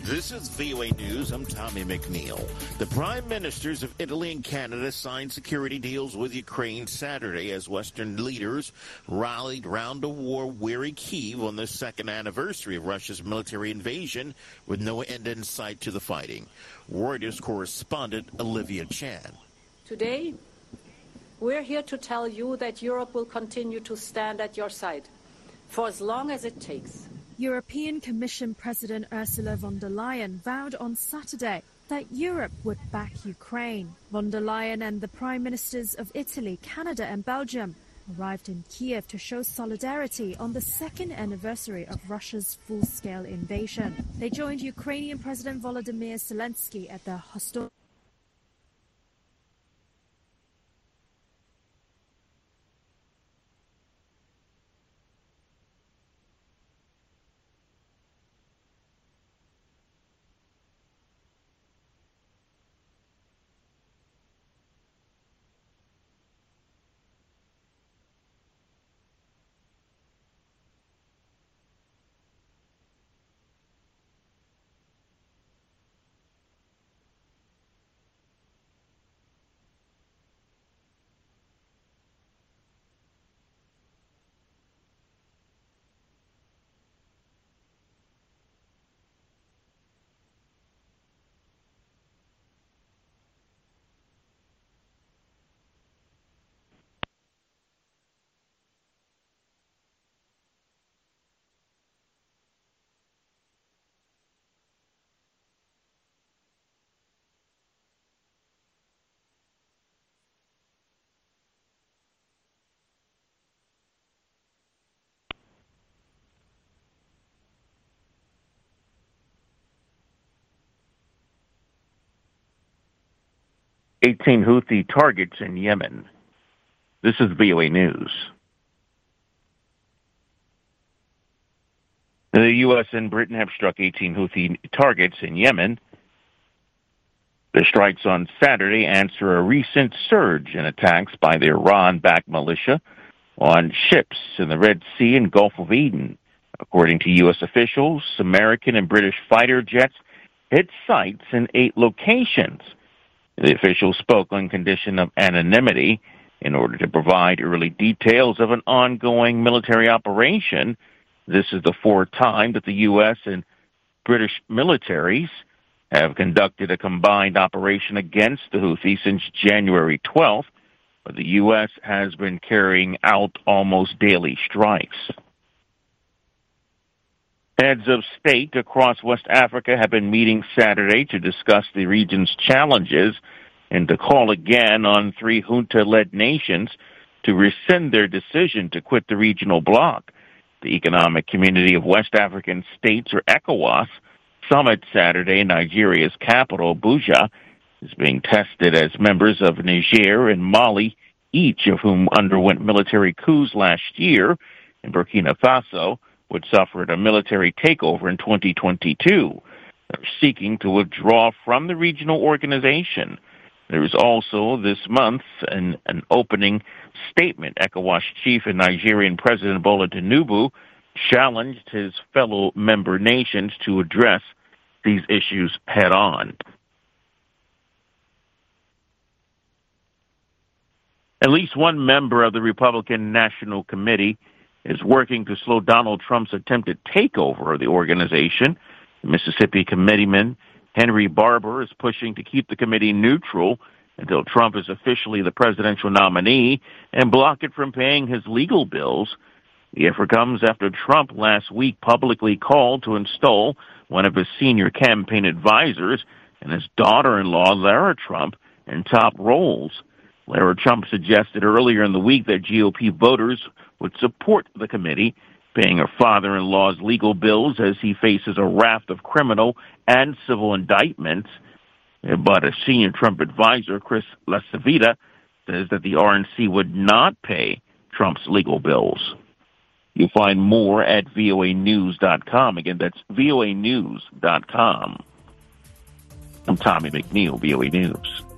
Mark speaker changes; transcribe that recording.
Speaker 1: This is VOA News. I'm Tommy McNeil. The prime ministers of Italy and Canada signed security deals with Ukraine Saturday as Western leaders rallied round a war-weary Kyiv on the second anniversary of Russia's military invasion with no end in sight to the fighting. Reuters correspondent Olivia Chan.
Speaker 2: Today, we're here to tell you that Europe will continue to stand at your side for as long as it takes.
Speaker 3: European Commission President Ursula von der Leyen vowed on Saturday that Europe would back Ukraine. Von der Leyen and the Prime Ministers of Italy, Canada and Belgium arrived in Kiev to show solidarity on the second anniversary of Russia's full-scale invasion. They joined Ukrainian President Volodymyr Zelensky at the historic
Speaker 4: 18 Houthi targets in Yemen. This is VOA News. The U.S. and Britain have struck 18 Houthi targets in Yemen. The strikes on Saturday answer a recent surge in attacks by the Iran-backed militia on ships in the Red Sea and Gulf of Aden. According to U.S. officials, American and British fighter jets hit sites in 8 locations. The officials spoke on condition of anonymity in order to provide early details of an ongoing military operation. This is the 4th time that the U.S. and British militaries have conducted a combined operation against the Houthis since January 12th, but the U.S. has been carrying out almost daily strikes. Heads of state across West Africa have been meeting Saturday to discuss the region's challenges and to call again on 3 junta-led nations to rescind their decision to quit the regional bloc. The Economic Community of West African States, or ECOWAS, summit Saturday in Nigeria's capital, Abuja, is being tested as members of Niger and Mali, each of whom underwent military coups last year, and Burkina Faso, which suffered a military takeover in 2022, are seeking to withdraw from the regional organization. There is also this month an opening statement. ECOWAS chief and Nigerian President Bola Tinubu challenged his fellow member nations to address these issues head on. At least one member of the Republican National Committee is working to slow Donald Trump's attempted takeover of the organization. Mississippi Committeeman Henry Barber is pushing to keep the committee neutral until Trump is officially the presidential nominee and block it from paying his legal bills. The effort comes after Trump last week publicly called to install one of his senior campaign advisors and his daughter-in-law, Lara Trump, in top roles. Lara Trump suggested earlier in the week that GOP voters would support the committee, paying her father-in-law's legal bills as he faces a raft of criminal and civil indictments. But a senior Trump advisor, Chris LaCivita, says that the RNC would not pay Trump's legal bills. You'll find more at voanews.com. Again, that's voanews.com. I'm Tommy McNeil, VOA News.